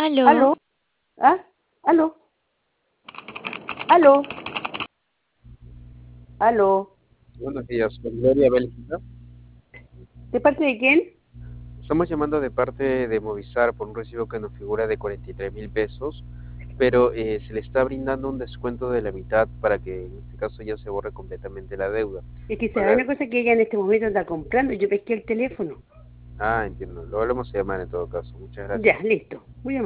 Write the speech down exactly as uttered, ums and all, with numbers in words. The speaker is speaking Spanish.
¿Aló? ¿Aló? ¿Ah? ¿Aló? ¿Aló? ¿Aló? Buenos días, con Gloria Bélgica. ¿De parte de quién? Estamos llamando de parte de Movistar por un recibo que nos figura de cuarenta y tres mil pesos, pero eh, se le está brindando un descuento de la mitad para que en este caso ya se borre completamente la deuda. Es que se da Hola. una cosa que ella en este momento está comprando. Yo pesqué el teléfono. Ah, entiendo. Lo volvemos a llamar en todo caso. Muchas gracias. Ya, listo. Muy amable.